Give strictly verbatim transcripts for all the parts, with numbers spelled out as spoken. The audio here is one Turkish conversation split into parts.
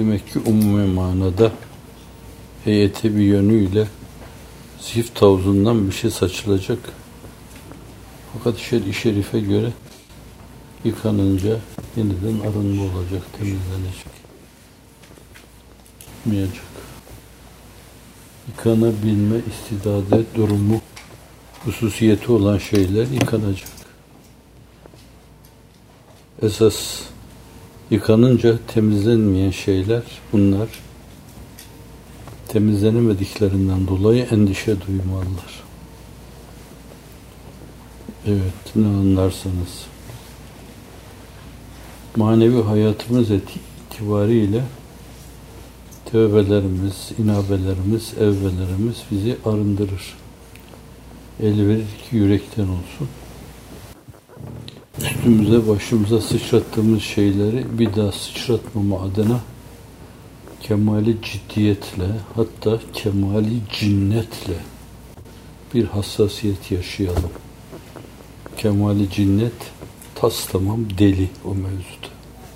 demek ki umumi manada heyeti bir yönüyle zift havuzundan bir şey saçılacak. Fakat şer-i şerife göre yıkanınca yeniden arınma olacak, temizlenecek. Yıkmayacak. Yıkanabilme istidadı, durumu, hususiyeti olan şeyler yıkanacak. Esas yıkanınca temizlenmeyen şeyler, bunlar temizlenemediklerinden dolayı endişe duymalılar. Evet, ne anlarsanız. Manevi hayatımız itibariyle tövbelerimiz, inabelerimiz, evvelerimiz bizi arındırır. El verir ki yürekten olsun. Üstümüze, başımıza sıçrattığımız şeyleri bir daha sıçratmama adına kemali ciddiyetle, hatta kemali cinnetle bir hassasiyet yaşayalım. Kemali cinnet, tas tamam deli o mevzuda.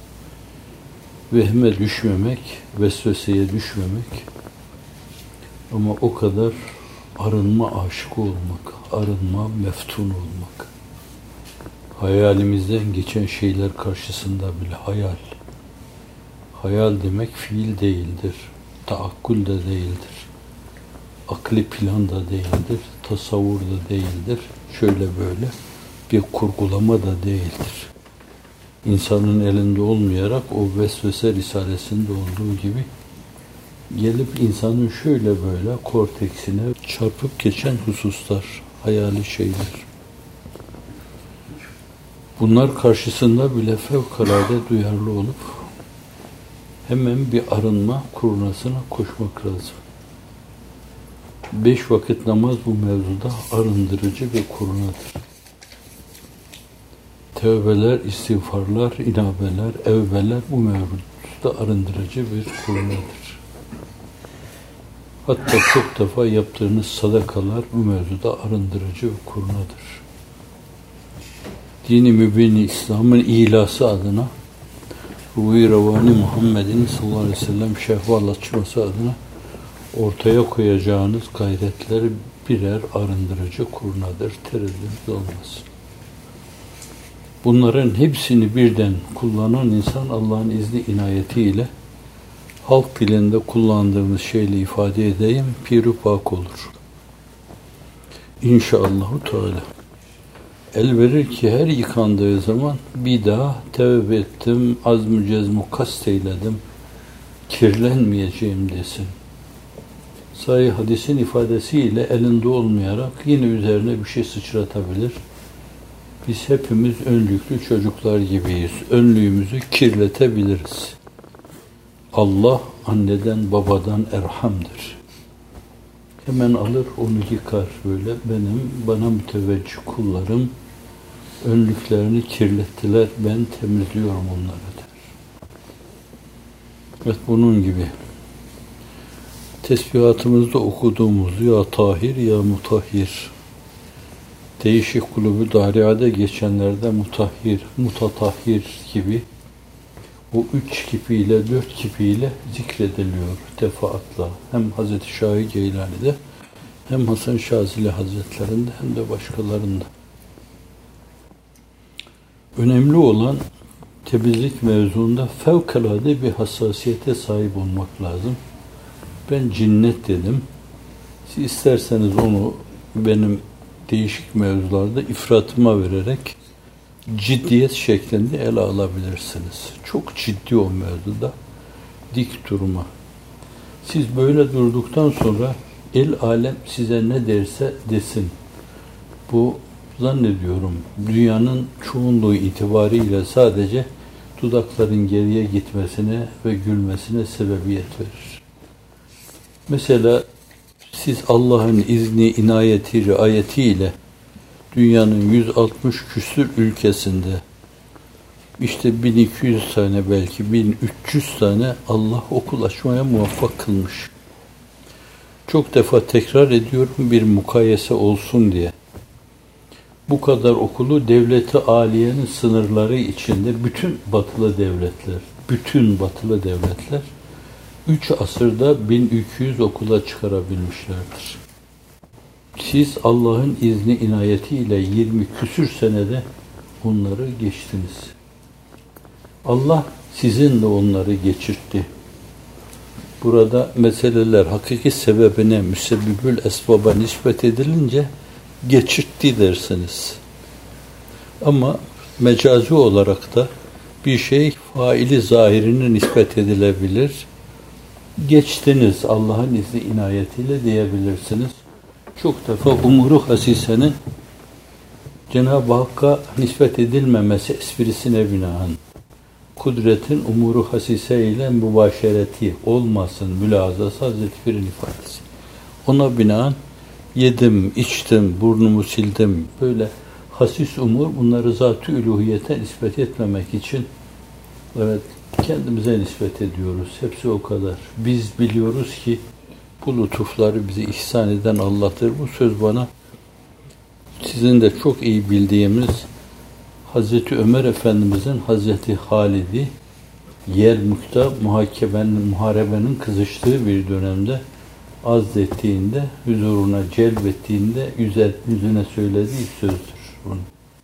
Vehme düşmemek, vesveseye düşmemek ama o kadar arınma aşıkı olmak, arınma meftun olmak. Hayalimizden geçen şeyler karşısında bile hayal. Hayal demek fiil değildir, taakkul da değildir, akli plan da değildir, tasavvur da değildir, şöyle böyle bir kurgulama da değildir. İnsanın elinde olmayarak o vesvese risalesinde olduğu gibi gelip insanın şöyle böyle korteksine çarpıp geçen hususlar, hayali şeyler. Bunlar karşısında bile fevkalade duyarlı olup hemen bir arınma kurnasına koşmak lazım. Beş vakit namaz bu mevzuda arındırıcı bir kurnadır. Tevbeler, istiğfarlar, inabeler, evveler bu mevzuda arındırıcı bir kurnadır. Hatta çok defa yaptığınız sadakalar bu mevzuda arındırıcı bir kurnadır. Dini mübin İslam'ın ilası adına Ruhi Revani Muhammed'in sallallahu aleyhi ve sellem şehvalatçıması adına ortaya koyacağınız gayretler birer arındırıcı kurnadır. Tereddüt olmaz. Bunların hepsini birden kullanan insan Allah'ın izni inayetiyle halk dilinde kullandığımız şeyle ifade edeyim, pir-i pak olur. İnşallahü Teala. El verir ki her yıkandığı zaman bir daha tevbe ettim, azm-ı cezm-i kast eyledim, kirlenmeyeceğim desin. Sahih hadisin ifadesiyle elinde olmayarak yine üzerine bir şey sıçratabilir. Biz hepimiz önlüklü çocuklar gibiyiz. Önlüğümüzü kirletebiliriz. Allah anneden babadan erhamdır. Hemen alır onu yıkar böyle. Benim bana müteveccih kullarım önlüklerini kirlettiler. Ben temizliyorum onları der. Evet, bunun gibi. Tesbihatımızda okuduğumuz ya tahir ya mutahhir. Değişik kulübü dariyade geçenlerde mutahhir, mutatahhir gibi bu üç kipiyle, dört kipiyle zikrediliyor defaatla. Hem Hazreti Şahi Geylani'de, hem Hasan Şazili Hazretlerinde, hem de başkalarında. Önemli olan temizlik mevzuunda fevkalade bir hassasiyete sahip olmak lazım. Ben cinnet dedim. Siz isterseniz onu benim değişik mevzularda ifratıma vererek ciddiyet şeklinde ele alabilirsiniz. Çok ciddi o mevzuda dik durma. Siz böyle durduktan sonra el alem size ne derse desin. Bu zannediyorum dünyanın çoğunluğu itibariyle sadece dudakların geriye gitmesine ve gülmesine sebebiyet verir. Mesela siz Allah'ın izni, inayeti, riayetiyle dünyanın yüz altmış küsür ülkesinde işte bin iki yüz tane belki bin üç yüz tane Allah okul açmaya muvaffak kılmış. Çok defa tekrar ediyorum bir mukayese olsun diye. Bu kadar okulu devleti aliyenin sınırları içinde bütün batılı devletler, bütün batılı devletler üç asırda bin iki yüz okula çıkarabilmişlerdir. Siz Allah'ın izni inayetiyle yirmi küsür senede onları geçtiniz. Allah sizinle onları geçirtti. Burada meseleler hakiki sebebine, müsebbibül esbaba nispet edilince geçirtti dersiniz. Ama mecazi olarak da bir şey faili zahirine nispet edilebilir. Geçtiniz Allah'ın izni inayetiyle diyebilirsiniz. Çok defa umuru hasisenin Cenab-ı Hakk'a nispet edilmemesi esprisine binaen kudretin umuru hasise ile mübaşereti olmasın mülazası Hazreti Pir'in ifadesi. Ona binaen yedim, içtim, burnumu sildim. Böyle hasis umur bunları zat-ı üluhiyete nispet etmemek için evet kendimize nispet ediyoruz. Hepsi o kadar. Biz biliyoruz ki bu lütufları bize ihsan eden Allah'tır. Bu söz bana sizin de çok iyi bildiğimiz Hazreti Ömer Efendimizin Hazreti Halid'i Yermuk'ta muhakebenin, muharebenin kızıştığı bir dönemde azlettiğinde, huzuruna celbettiğinde yüzüne söylediği sözdür. Bunu.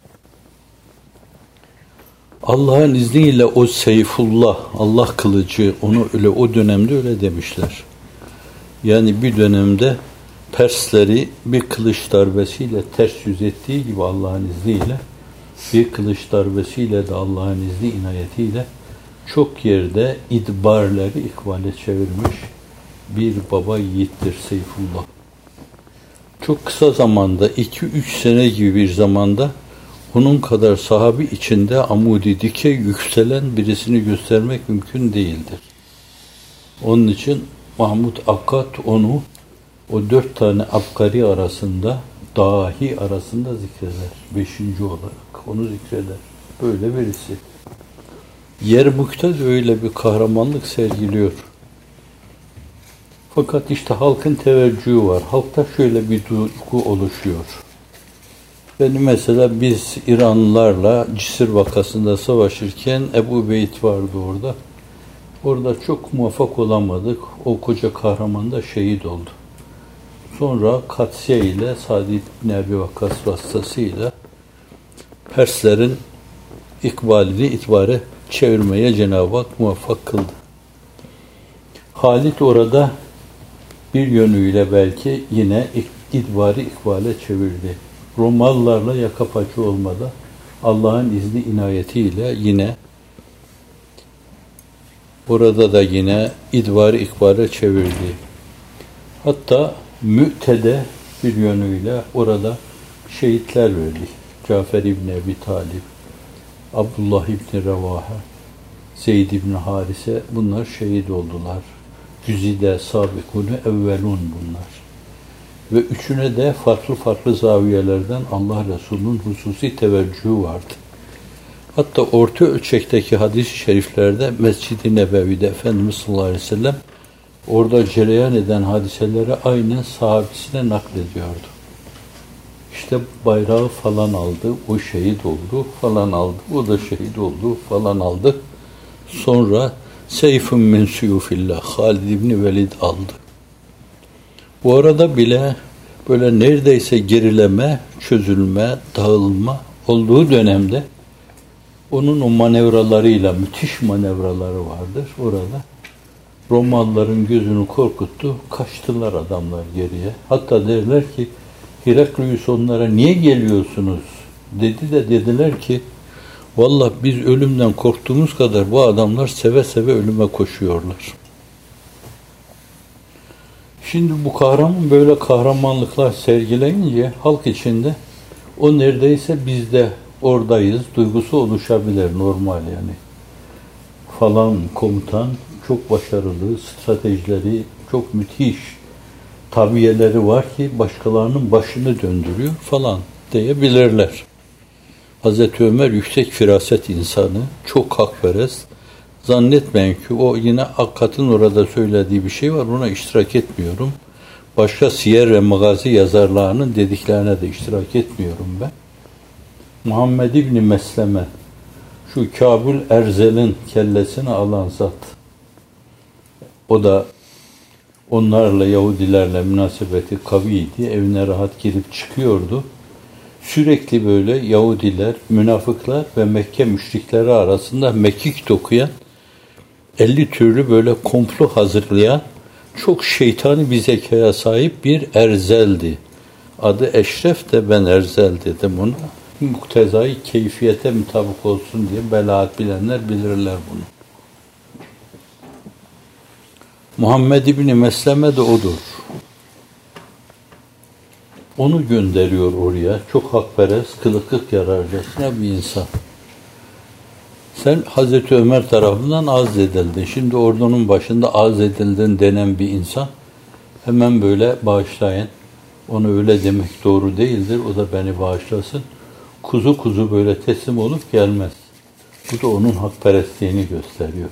Allah'ın izniyle o Seyfullah, Allah kılıcı, onu öyle o dönemde öyle demişler. Yani bir dönemde Persleri bir kılıç darbesiyle ters yüz ettiği gibi Allah'ın izniyle bir kılıç darbesiyle de Allah'ın izni inayetiyle çok yerde idbarları ikbale çevirmiş bir baba yiğittir Seyfullah. Çok kısa zamanda, iki üç sene gibi bir zamanda onun kadar sahabi içinde amudi dikey yükselen birisini göstermek mümkün değildir. Onun için Mahmud Akkad onu o dört tane abkari arasında, dahi arasında zikreder. Beşinci olarak onu zikreder. Böyle birisi. Yermuk'ta da öyle bir kahramanlık sergiliyor. Fakat işte halkın teveccühü var. Halkta şöyle bir duygu oluşuyor. Benim mesela biz İranlılarla Cisir vakasında savaşırken Ebu Beyt vardı orada. Orada çok muvaffak olamadık. O koca kahraman da şehit oldu. Sonra Katsiye ile Sa'd ibn Ebi Vakkas vasıtasıyla Perslerin ikbalini itibare çevirmeye Cenab-ı Hak muvaffak kıldı. Halit orada bir yönüyle belki yine idbarı ikbale çevirdi. Romalılarla yaka paça olmadı. Allah'ın izni inayetiyle yine orada da yine idbarı ikbale çevirdi. Hatta Mü'tede bir yönüyle orada şehitler verdi. Cafer İbni Ebi Talib, Abdullah İbni Revaha, Zeyd İbni Harise bunlar şehit oldular. Güzide sabikûne evvelun bunlar. Ve üçüne de farklı farklı zaviyelerden Allah Resulü'nün hususi teveccühü vardı. Hatta orta ölçekteki hadis-i şeriflerde Mescid-i Nebevi'de Efendimiz sallallahu aleyhi ve sellem orada cereyan eden hadiseleri aynen sahabesine naklediyordu. İşte bayrağı falan aldı, o şehit oldu, falan aldı, o da şehit oldu, falan aldı. Sonra Seyfun min suyufillah, Halid İbni Velid aldı. Bu arada bile böyle neredeyse gerileme, çözülme, dağılma olduğu dönemde onun o manevralarıyla, müthiş manevraları vardır orada. Romalıların gözünü korkuttu, kaçtılar adamlar geriye. Hatta derler ki, Heraklius onlara niye geliyorsunuz dedi de dediler ki, vallahi biz ölümden korktuğumuz kadar bu adamlar seve seve ölüme koşuyorlar. Şimdi bu kahraman böyle kahramanlıklar sergileyince halk içinde o neredeyse biz de oradayız duygusu oluşabilir normal yani. Falan komutan çok başarılı, stratejileri çok müthiş, tabiyeleri var ki başkalarının başını döndürüyor falan diyebilirler. Hazreti Ömer yüksek firaset insanı, çok hakperest. Zannetmeyin ki o yine Akkad'ın orada söylediği bir şey var, ona iştirak etmiyorum. Başka siyer ve magazi yazarlarının dediklerine de iştirak etmiyorum ben. Muhammed İbni Mesleme, şu Kabul Erzel'in kellesini alan zat. O da onlarla, Yahudilerle münasebeti kaviydi. Evine rahat girip çıkıyordu. Sürekli böyle Yahudiler, münafıklar ve Mekke müşrikleri arasında mekik dokuyan, elli türlü böyle komplo hazırlayan çok şeytani bir zekaya sahip bir erzeldi. Adı Eşref de ben Erzel dedim ona. Muktezai keyfiyete mutabık olsun diye belaat bilenler bilirler bunu. Muhammed İbni Mesleme de odur. Onu gönderiyor oraya. Çok hakperest, kılıklık yararcasına bir insan. Sen Hazreti Ömer tarafından azledildin. Şimdi ordunun başında azledildin denen bir insan hemen böyle bağışlayın. Onu öyle demek doğru değildir. O da beni bağışlasın. Kuzu kuzu böyle teslim olup gelmez. Bu da onun hakperestliğini gösteriyor.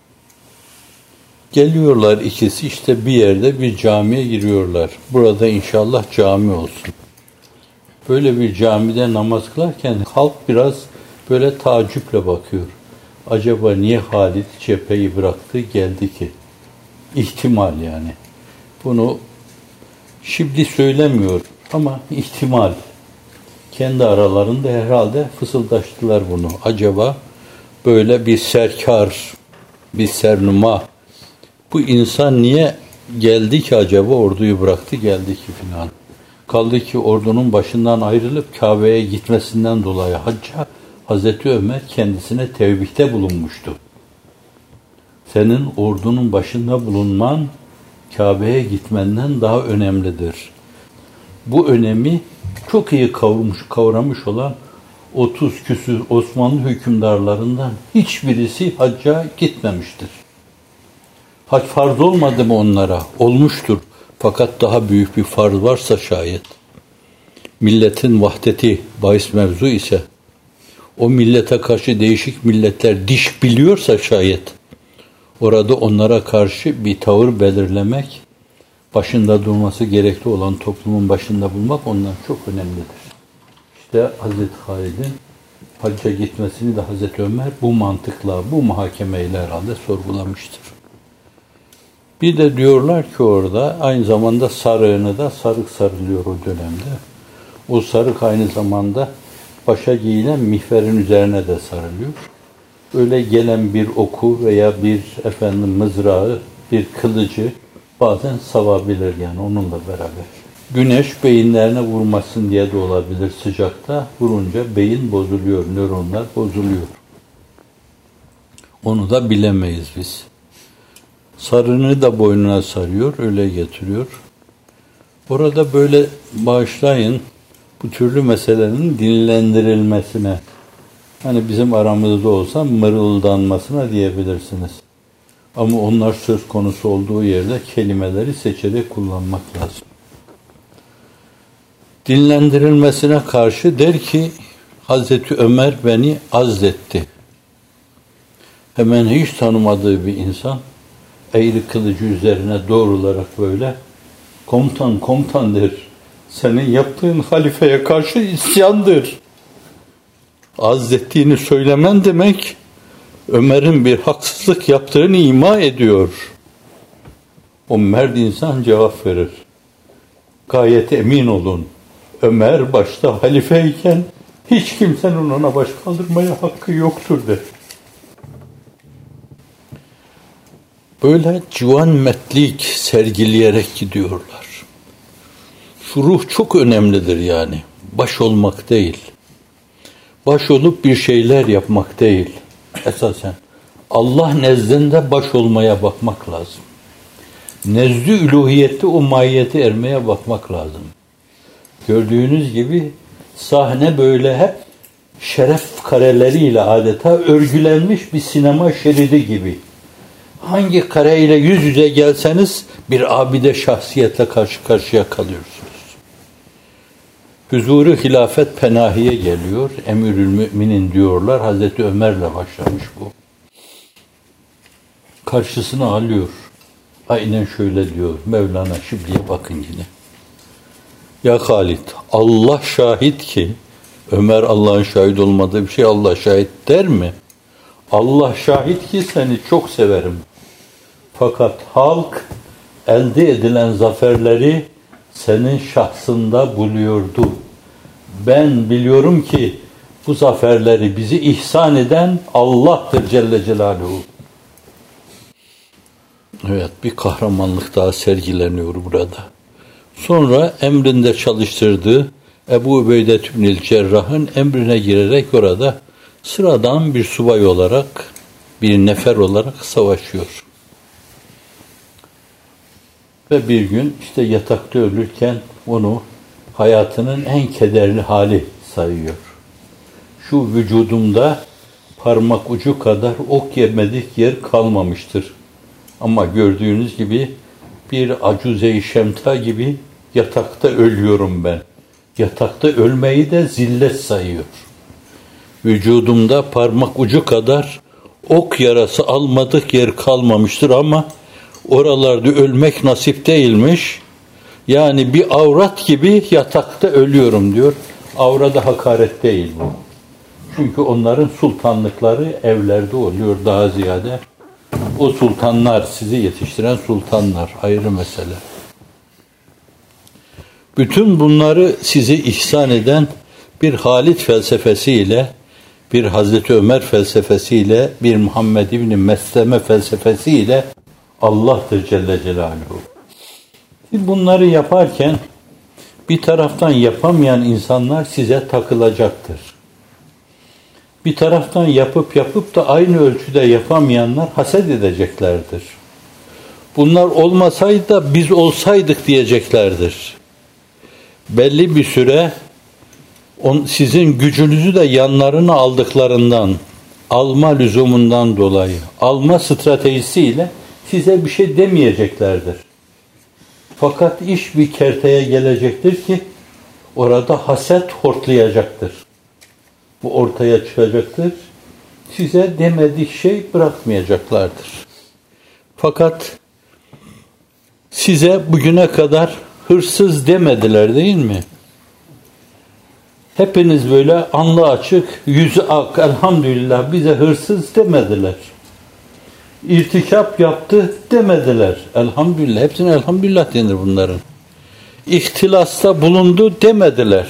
Geliyorlar ikisi işte bir yerde bir camiye giriyorlar. Burada inşallah cami olsun. Böyle bir camide namaz kılarken halk biraz böyle tacüple bakıyor. Acaba niye Halid cepheyi bıraktı geldi ki? İhtimal yani. Bunu Şibli söylemiyor ama ihtimal. Kendi aralarında herhalde fısıldaştılar bunu. Acaba böyle bir serkar, bir sernuma, bu insan niye geldi ki acaba, orduyu bıraktı geldi ki filan. Kaldı ki ordunun başından ayrılıp Kabe'ye gitmesinden dolayı hacca Hazreti Ömer kendisine tevbihte bulunmuştu. Senin ordunun başında bulunman Kabe'ye gitmenden daha önemlidir. Bu önemi çok iyi kavramış, kavramış olan otuz küsur Osmanlı hükümdarlarından hiçbirisi hacca gitmemiştir. Hac farz olmadı mı onlara? Olmuştur. Fakat daha büyük bir farz varsa şayet, milletin vahdeti bahis mevzu ise, o millete karşı değişik milletler diş biliyorsa şayet, orada onlara karşı bir tavır belirlemek, başında durması gerekli olan toplumun başında bulmak ondan çok önemlidir. İşte Hazreti Halid'in hacca gitmesini de Hazreti Ömer bu mantıkla, bu muhakemeyle herhalde sorgulamıştır. Bir de diyorlar ki orada aynı zamanda sarığını da sarık sarılıyor o dönemde. O sarık aynı zamanda başa giyilen mihverin üzerine de sarılıyor. Öyle gelen bir oku veya bir efendim mızrağı, bir kılıcı bazen savabilir yani onunla beraber. Güneş beyinlerine vurmasın diye de olabilir sıcakta. Vurunca beyin bozuluyor, nöronlar bozuluyor. Onu da bilemeyiz biz. Sarını da boynuna sarıyor, öyle getiriyor. Orada böyle bağışlayın bu türlü meselelerin dinlendirilmesine, hani bizim aramızda olsa mırıldanmasına diyebilirsiniz. Ama onlar söz konusu olduğu yerde kelimeleri seçerek kullanmak lazım. Dinlendirilmesine karşı der ki Hazreti Ömer beni azletti. Hemen hiç tanımadığı bir insan eğri kılıcı üzerine doğrularak böyle komutan komutan der. Senin yaptığın halifeye karşı isyandır. Azlettiğini söylemen demek Ömer'in bir haksızlık yaptığını ima ediyor. O mert insan cevap verir. Gayet emin olun. Ömer başta halifeyken hiç kimsenin ona baş kaldırmaya hakkı yoktur der. Böyle civan metlik sergileyerek gidiyorlar. Şu ruh çok önemlidir yani. Baş olmak değil. Baş olup bir şeyler yapmak değil. Esasen Allah nezdinde baş olmaya bakmak lazım. Nezd-i üluhiyette o mahiyete ermeye bakmak lazım. Gördüğünüz gibi sahne böyle hep şeref kareleriyle adeta örgülenmiş bir sinema şeridi gibi. Hangi kareyle yüz yüze gelseniz bir abide şahsiyetle karşı karşıya kalıyorsunuz. Huzuru hilafet penahiye geliyor. Emirül müminin diyorlar. Hazreti Ömer'le başlamış bu. Karşısına alıyor. Aynen şöyle diyor. Mevlana Şibli'ye bakın yine. Ya Halid, Allah şahit ki, Ömer Allah'ın şahit olmadığı bir şey Allah şahit der mi? Allah şahit ki seni çok severim. Fakat halk elde edilen zaferleri senin şahsında buluyordu. Ben biliyorum ki bu zaferleri bizi ihsan eden Allah'tır Celle Celaluhu. Evet, bir kahramanlık daha sergileniyor burada. Sonra emrinde çalıştırdığı Ebu Ubeyde İbnül Cerrah'ın emrine girerek orada sıradan bir subay olarak, bir nefer olarak savaşıyor. Ve bir gün işte yatakta ölürken onu hayatının en kederli hali sayıyor. Şu vücudumda parmak ucu kadar ok yemedik yer kalmamıştır. Ama gördüğünüz gibi bir acuze-i şemta gibi yatakta ölüyorum ben. Yatakta ölmeyi de zillet sayıyor. Vücudumda parmak ucu kadar ok yarası almadık yer kalmamıştır ama oralarda ölmek nasip değilmiş. Yani bir avrat gibi yatakta ölüyorum diyor. Avrada hakaret değil bu. Çünkü onların sultanlıkları evlerde oluyor daha ziyade. O sultanlar, sizi yetiştiren sultanlar, ayrı mesele. Bütün bunları sizi ihsan eden bir Halit felsefesiyle, bir Hazreti Ömer felsefesiyle, bir Muhammed İbni Mesleme felsefesiyle Allah'tır Celle Celaluhu. Siz bunları yaparken bir taraftan yapamayan insanlar size takılacaktır. Bir taraftan yapıp yapıp da aynı ölçüde yapamayanlar haset edeceklerdir. Bunlar olmasaydı da biz olsaydık diyeceklerdir. Belli bir süre on, sizin gücünüzü de yanlarına aldıklarından, alma lüzumundan dolayı, alma stratejisiyle size bir şey demeyeceklerdir. Fakat iş bir kerteye gelecektir ki orada haset hortlayacaktır. Bu ortaya çıkacaktır. Size demedik şey bırakmayacaklardır. Fakat size bugüne kadar hırsız demediler değil mi? Hepiniz böyle alnı açık, yüzü ak, elhamdülillah bize hırsız demediler. İrtikap yaptı demediler. Elhamdülillah. Hepsine elhamdülillah denir bunların. İhtilasta bulundu demediler.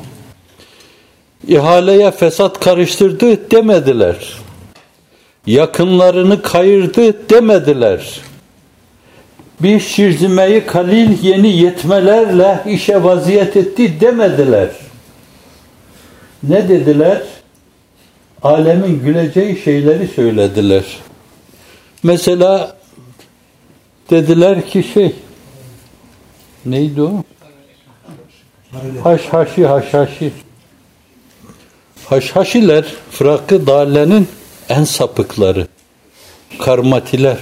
İhaleye fesat karıştırdı demediler. Yakınlarını kayırdı demediler. Bir şirzimeyi kalil yeni yetmelerle işe vaziyet etti demediler. Ne dediler? Alemin güleceği şeyleri söylediler. Mesela dediler ki şey, neydi o? Haşhaşi, haşhaşi. Haşhaşiler, fırak-ı dâlenin en sapıkları, karmatiler.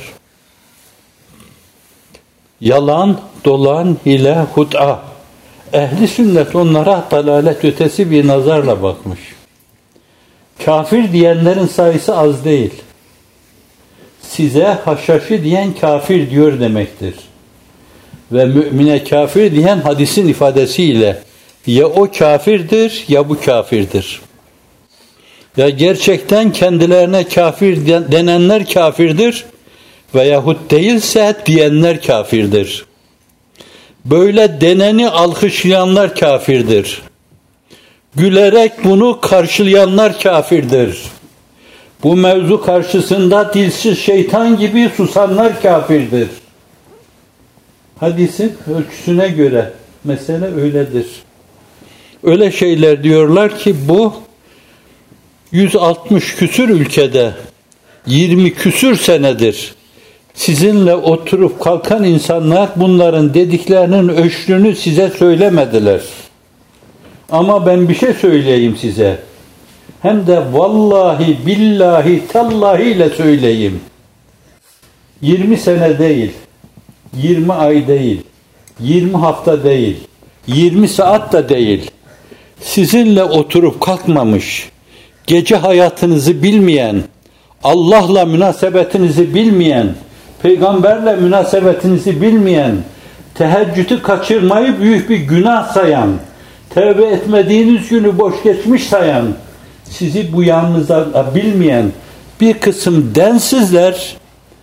Yalan, dolan, hile, hut'a. Ehli sünnet onlara dalalet ötesi bir nazarla bakmış. Kafir diyenlerin sayısı az değil. Size haşhaşi diyen kafir diyor demektir. Ve mümine kafir diyen hadisin ifadesiyle ya o kafirdir ya bu kafirdir. Ya gerçekten kendilerine kafir denenler kafirdir veyahut değilse diyenler kafirdir. Böyle deneni alkışlayanlar kafirdir. Gülerek bunu karşılayanlar kafirdir. Bu mevzu karşısında dilsiz şeytan gibi susanlar kafirdir. Hadisin ölçüsüne göre mesele öyledir. Öyle şeyler diyorlar ki bu yüz altmış küsür ülkede yirmi küsür senedir sizinle oturup kalkan insanlar bunların dediklerinin ölçünü size söylemediler. Ama ben bir şey söyleyeyim size. Hem de vallahi, billahi, tallahi ile söyleyeyim. yirmi sene değil, yirmi ay değil, yirmi hafta değil, yirmi saat de değil. Sizinle oturup kalkmamış, gece hayatınızı bilmeyen, Allah'la münasebetinizi bilmeyen, peygamberle münasebetinizi bilmeyen, teheccüdü kaçırmayı büyük bir günah sayan, tevbe etmediğiniz günü boş geçmiş sayan, sizi bu yanınıza bilmeyen bir kısım densizler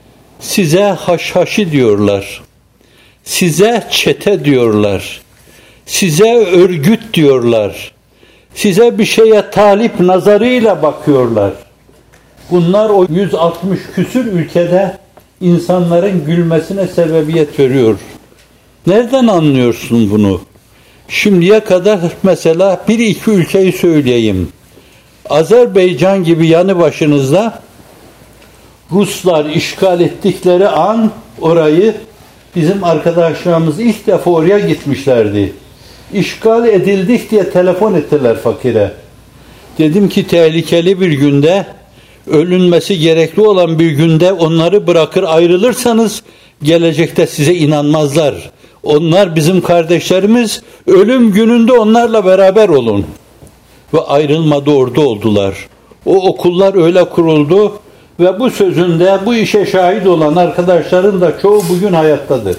Size haşhaşi diyorlar. Size çete diyorlar. Size örgüt diyorlar. Size bir şeye talip nazarıyla bakıyorlar. Bunlar o yüz altmış küsür ülkede insanların gülmesine sebebiyet veriyor. Nereden anlıyorsun bunu? Şimdiye kadar mesela bir iki ülkeyi söyleyeyim. Azerbaycan gibi yanı başınızda Ruslar işgal ettikleri an orayı bizim arkadaşlarımız ilk defa oraya gitmişlerdi. İşgal edildik diye telefon ettiler fakire. Dedim ki tehlikeli bir günde, ölünmesi gerekli olan bir günde onları bırakır ayrılırsanız gelecekte size inanmazlar. Onlar bizim kardeşlerimiz, ölüm gününde onlarla beraber olun. Ve ayrılmadı, orada oldular. O okullar öyle kuruldu ve bu sözünde bu işe şahit olan arkadaşların da çoğu bugün hayattadır.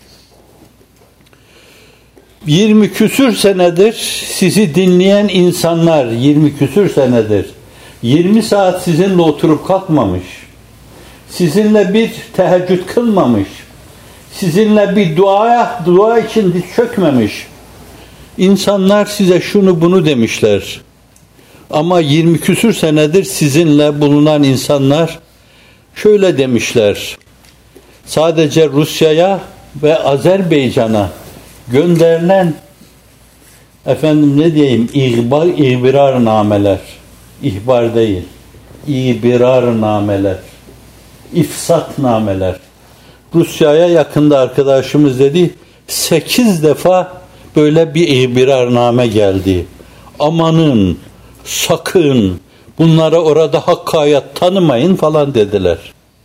yirmi küsür senedir sizi dinleyen insanlar, yirmi küsür senedir, yirmi saat sizinle oturup kalkmamış, sizinle bir teheccüd kılmamış, sizinle bir duaya, dua için diz çökmemiş. İnsanlar size şunu bunu demişler. Ama yirmi küsür senedir sizinle bulunan insanlar şöyle demişler. Sadece Rusya'ya ve Azerbaycan'a gönderilen efendim ne diyeyim ihbar, ihbirar nameler, ihbar değil, ihbirar nameler, ifsat nameler. Rusya'ya yakında arkadaşımız dedi, sekiz defa böyle bir ihbirarname geldi. Amanın, sakın, bunlara orada hakka hayat tanımayın falan dediler.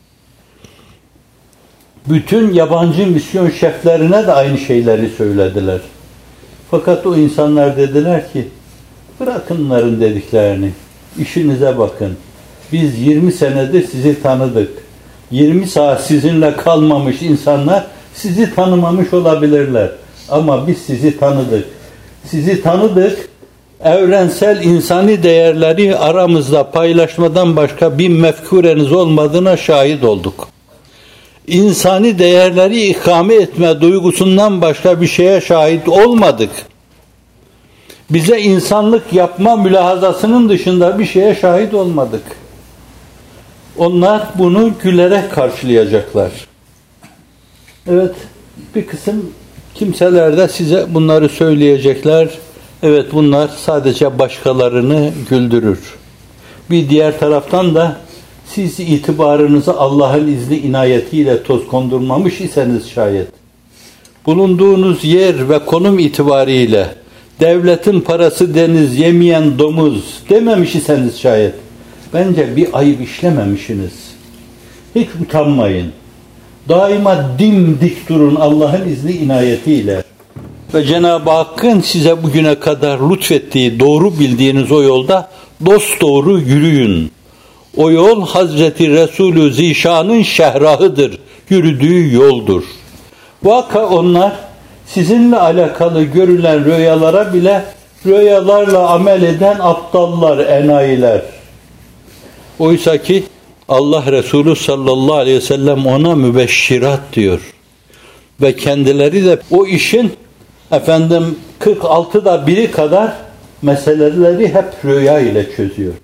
Bütün yabancı misyon şeflerine de aynı şeyleri söylediler. Fakat o insanlar dediler ki, bırakın onların dediklerini, işinize bakın. Biz yirmi senedir sizi tanıdık. yirmi saat sizinle kalmamış insanlar sizi tanımamış olabilirler. Ama biz sizi tanıdık. Sizi tanıdık. Evrensel insani değerleri aramızda paylaşmadan başka bir mefkureniz olmadığına şahit olduk. İnsani değerleri ikame etme duygusundan başka bir şeye şahit olmadık. Bize insanlık yapma mülahazasının dışında bir şeye şahit olmadık. Onlar bunu gülerek karşılayacaklar. Evet, bir kısım kimseler de size bunları söyleyecekler. Evet, bunlar sadece başkalarını güldürür. Bir diğer taraftan da siz itibarınızı Allah'ın izni inayetiyle toz kondurmamış iseniz şayet, bulunduğunuz yer ve konum itibariyle devletin parası deniz yemeyen domuz dememiş iseniz şayet, bence bir ayıp işlememişsiniz. Hiç utanmayın. Daima dimdik durun Allah'ın izni inayetiyle. Ve Cenab-ı Hakk'ın size bugüne kadar lütfettiği, doğru bildiğiniz o yolda dosdoğru yürüyün. O yol Hazreti Resulü Zişan'ın şehrahıdır, yürüdüğü yoldur. Vaka onlar sizinle alakalı görülen rüyalara bile rüyalarla amel eden aptallar, enayiler. Oysa ki Allah Resulü sallallahu aleyhi ve sellem ona mübeşşirat diyor. Ve kendileri de o işin efendim kırk altıda biri kadar meseleleri hep rüya ile çözüyor.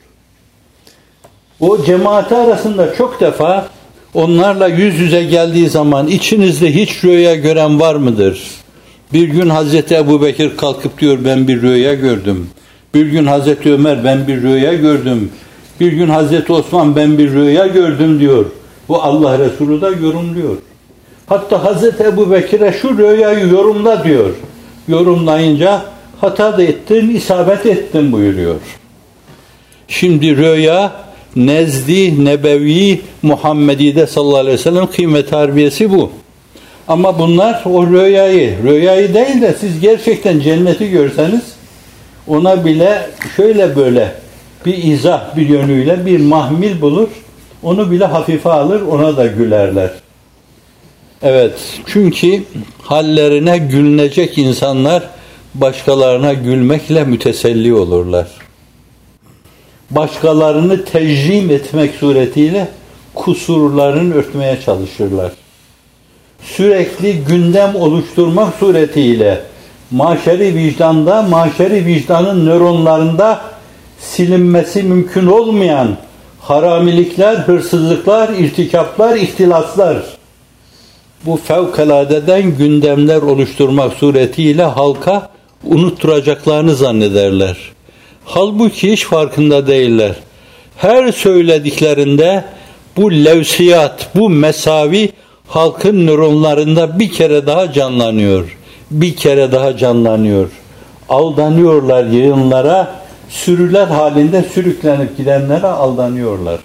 O cemaati arasında çok defa onlarla yüz yüze geldiği zaman içinizde hiç rüya gören var mıdır? Bir gün Hazreti Ebubekir kalkıp diyor ben bir rüya gördüm. Bir gün Hazreti Ömer ben bir rüya gördüm. Bir gün Hazreti Osman ben bir rüya gördüm diyor. Bu Allah Resulü da yorumluyor. Hatta Hazreti Ebubekir'e şu rüyayı yorumla diyor. Yorumlayınca hata da ettin, isabet ettin buyuruyor. Şimdi rüya nezdi nebevi Muhammedi'de sallallahu aleyhi ve sellem kıymet harbiyesi bu. Ama bunlar o rüyayı, rüyayı değil de siz gerçekten cenneti görseniz ona bile şöyle böyle bir izah bir yönüyle bir mahmil bulur, onu bile hafife alır, ona da gülerler. Evet, çünkü hallerine gülünecek insanlar başkalarına gülmekle müteselli olurlar. Başkalarını tecrim etmek suretiyle kusurlarını örtmeye çalışırlar. Sürekli gündem oluşturmak suretiyle maşeri vicdanda, maşeri vicdanın nöronlarında silinmesi mümkün olmayan haramilikler, hırsızlıklar, irtikaplar, ihtilaslar, bu fevkaladeden gündemler oluşturmak suretiyle halka unutturacaklarını zannederler. Halbuki hiç farkında değiller. Her söylediklerinde bu levsiyat, bu mesavi halkın nöronlarında bir kere daha canlanıyor. Bir kere daha canlanıyor. Aldanıyorlar yığınlara, sürüler halinde sürüklenip gidenlere aldanıyorlar.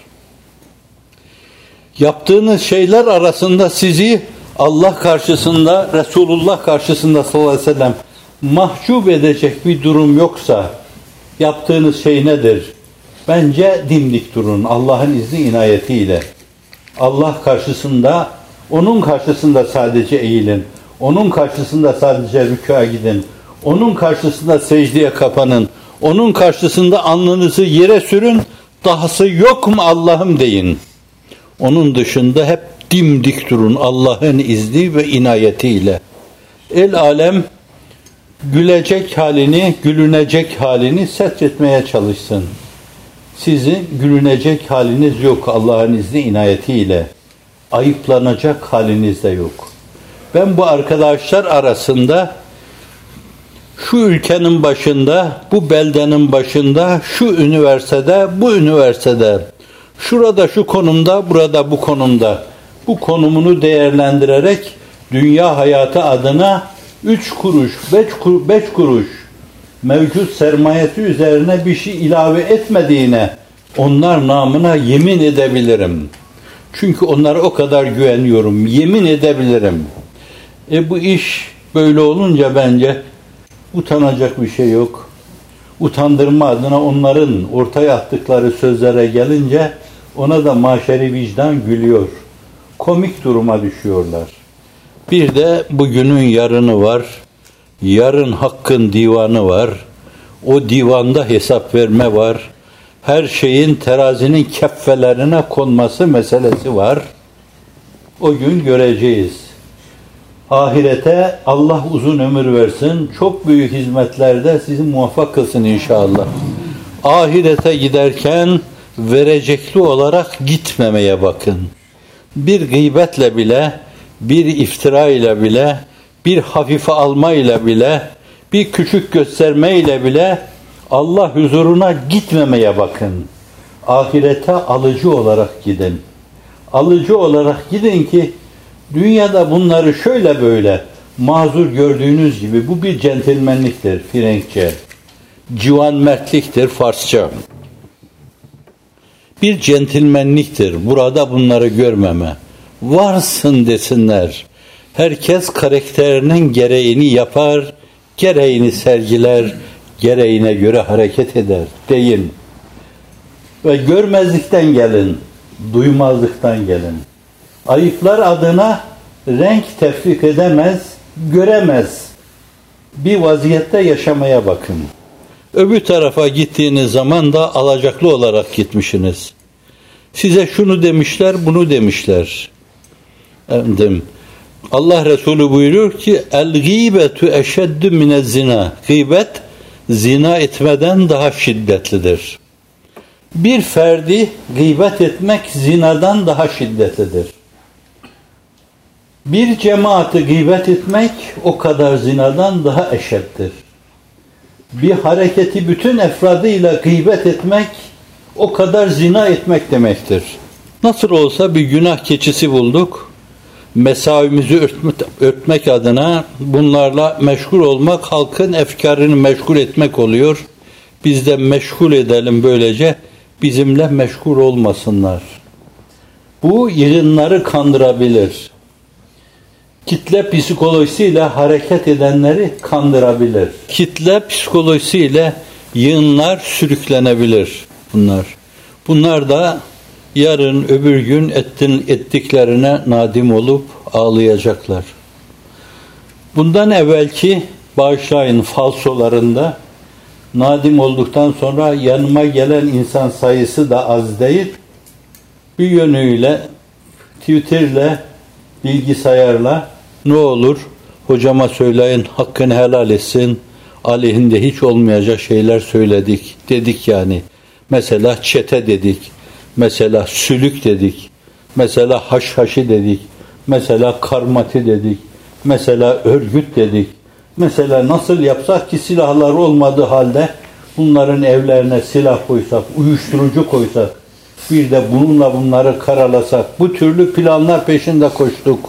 Yaptığınız şeyler arasında sizi Allah karşısında, Resulullah karşısında sallallahu aleyhi ve sellem mahcup edecek bir durum yoksa yaptığınız şey nedir? Bence dimdik durun Allah'ın izni inayetiyle. Allah karşısında, onun karşısında sadece eğilin. Onun karşısında sadece rükûa gidin. Onun karşısında secdeye kapanın. Onun karşısında alnınızı yere sürün. Dahası yok mu Allah'ım deyin. Onun dışında hep dimdik durun Allah'ın izni ve inayetiyle. El alem gülecek halini, gülünecek halini setretmeye çalışsın. Sizin gülünecek haliniz yok Allah'ın izni inayetiyle. Ayıplanacak haliniz de yok. Ben bu arkadaşlar arasında şu ülkenin başında, bu beldenin başında, şu üniversitede, bu üniversitede, şurada şu konumda, burada bu konumda, bu konumunu değerlendirerek dünya hayatı adına üç kuruş, beş kuruş, beş kuruş mevcut sermayesi üzerine bir şey ilave etmediğine onlar namına yemin edebilirim. Çünkü onlara o kadar güveniyorum. Yemin edebilirim. E bu iş böyle olunca bence utanacak bir şey yok. Utandırma adına onların ortaya attıkları sözlere gelince ona da maşeri vicdan gülüyor. Komik duruma düşüyorlar. Bir de bugünün yarını var. Yarın hakkın divanı var. O divanda hesap verme var. Her şeyin terazinin keffelerine konması meselesi var. O gün göreceğiz. Ahirete Allah uzun ömür versin. Çok büyük hizmetlerde sizi muvaffak kılsın inşallah. Ahirete giderken verecekli olarak gitmemeye bakın. Bir gıybetle bile, bir iftira ile bile, bir hafife alma ile bile, bir küçük gösterme ile bile Allah huzuruna gitmemeye bakın. Ahirete alıcı olarak gidin. Alıcı olarak gidin ki dünyada bunları şöyle böyle mazur gördüğünüz gibi bu bir centilmenliktir Frenkçe. Civan mertliktir Farsça. Bir centilmenliktir. Burada bunları görmeme. Varsın desinler. Herkes karakterinin gereğini yapar, gereğini sergiler, gereğine göre hareket eder deyin. Ve görmezlikten gelin, duymazlıktan gelin. Ayıplar adına renk tefrik edemez, göremez bir vaziyette yaşamaya bakın. Öbür tarafa gittiğiniz zaman da alacaklı olarak gitmişsiniz. Size şunu demişler, bunu demişler. Efendim, Allah Resulü buyuruyor ki el-gîbetu eşeddü minez-zina. Gıybet zina etmeden daha şiddetlidir. Bir ferdi gıybet etmek zinadan daha şiddetlidir. Bir cemaati gıybet etmek o kadar zinadan daha eşittir. Bir hareketi bütün efradıyla gıybet etmek o kadar zina etmek demektir. Nasıl olsa bir günah keçisi bulduk. Mesavimizi örtmek, örtmek adına bunlarla meşgul olmak, halkın efkarını meşgul etmek oluyor. Biz de meşgul edelim böylece, bizimle meşgul olmasınlar. Bu yığınları kandırabilir. Kitle psikolojisiyle hareket edenleri kandırabilir. Kitle psikolojisiyle yığınlar sürüklenebilir bunlar. Bunlar da yarın öbür gün ettin, ettiklerine nadim olup ağlayacaklar. Bundan evvelki bağışlayın falsolarında nadim olduktan sonra yanıma gelen insan sayısı da az değil. Bir yönüyle Twitter'le, bilgisayarla ne olur hocama söyleyin, hakkını helal etsin, aleyhinde hiç olmayacak şeyler söyledik dedik yani. Mesela çete dedik, mesela sülük dedik, mesela haşhaşi dedik, mesela karmati dedik, mesela örgüt dedik. Mesela nasıl yapsak ki silahlar olmadığı halde bunların evlerine silah koysak, uyuşturucu koysak, bir de bununla bunları karalasak, bu türlü planlar peşinde koştuk.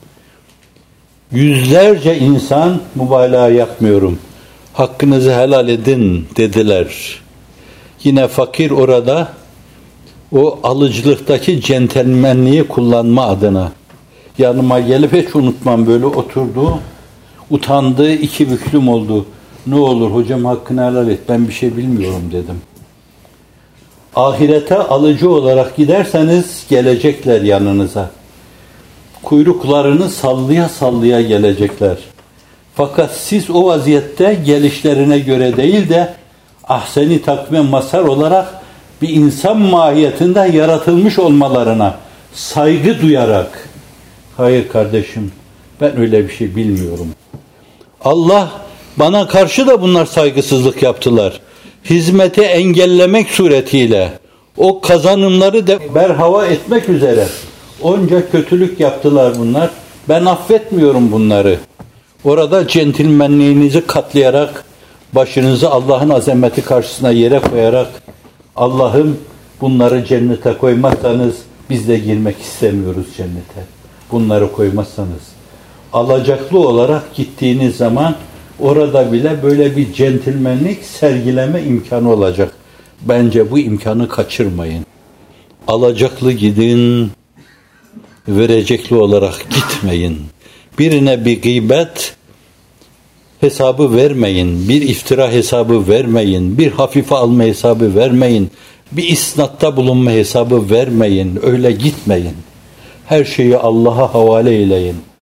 Yüzlerce insan, mübalağa yapmıyorum, hakkınızı helal edin dediler. Yine fakir orada o alıcılıktaki centilmenliği kullanma adına yanıma gelip hiç unutmam, böyle oturdu, utandı, iki büklüm oldu. Ne olur hocam hakkını helal et, ben bir şey bilmiyorum dedim. Ahirete alıcı olarak giderseniz gelecekler yanınıza. Kuyruklarını sallaya sallaya gelecekler. Fakat siz o vaziyette gelişlerine göre değil de ahseni takvim mazhar olarak bir insan mahiyetinde yaratılmış olmalarına saygı duyarak, hayır kardeşim ben öyle bir şey bilmiyorum. Allah bana karşı da bunlar saygısızlık yaptılar. Hizmeti engellemek suretiyle o kazanımları da berhava etmek üzere onca kötülük yaptılar bunlar. Ben affetmiyorum bunları. Orada centilmenliğinizi katlayarak, başınızı Allah'ın azameti karşısına yere koyarak, Allah'ım bunları cennete koymazsanız biz de girmek istemiyoruz cennete. Bunları koymazsanız. Alacaklı olarak gittiğiniz zaman orada bile böyle bir centilmenlik sergileme imkanı olacak. Bence bu imkanı kaçırmayın. Alacaklı gidin, verecekli olarak gitmeyin. Birine bir gıybet hesabı vermeyin, bir iftira hesabı vermeyin, bir hafife alma hesabı vermeyin, bir isnatta bulunma hesabı vermeyin, öyle gitmeyin. Her şeyi Allah'a havale eyleyin.